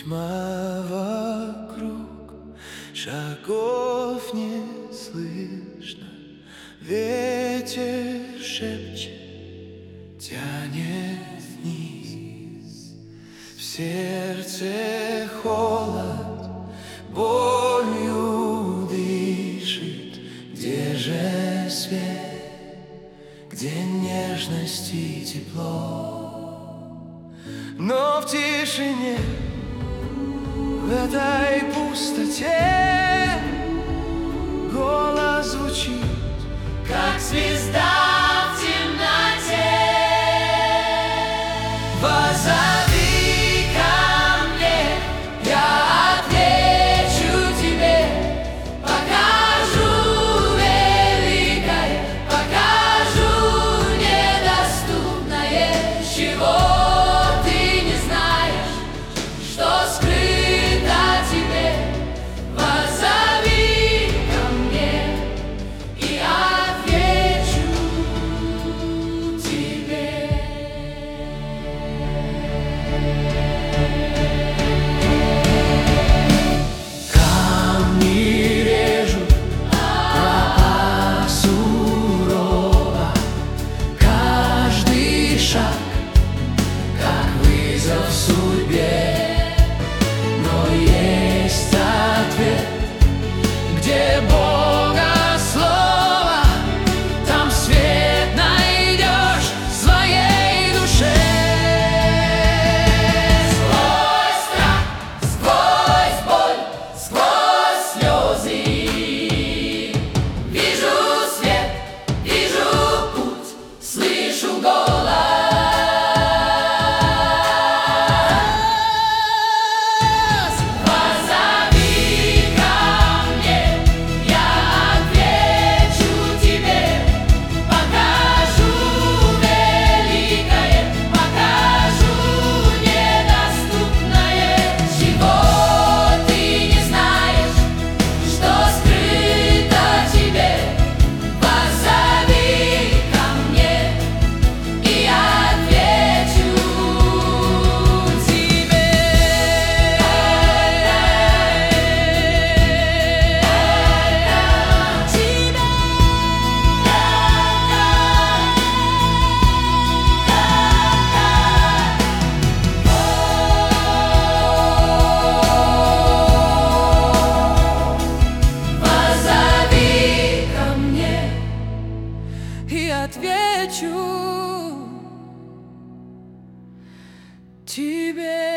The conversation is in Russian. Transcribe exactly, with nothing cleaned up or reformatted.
Тьма вокруг, шагов не слышно, ветер шепчет, тянет вниз. В сердце холод, болью дышит. Где же свет, где нежность и тепло? Но в тишине, в этой пустоте, голос звучит, как звезда в темноте. Позови ко мне, я отвечу тебе, покажу великое, покажу недоступное, чего ты не знаешь, что скрыто тебе. Позови ко мне, и отвечу тебе. камни режут, тропа сурова, каждый шаг как вызов судьбе. Но есть ответ, где Бога слово, там свет найдешь в своей душе. Сквозь страх, сквозь боль, сквозь слезы вижу свет, вижу путь, слышу голос. Позови ко мне, я отвечу тебе, покажу великое, покажу недоступное, чего ты не знаешь, что скрыто тебе. Позови ко мне, и отвечу тебе. Позови ко мне, И отвечу тебе.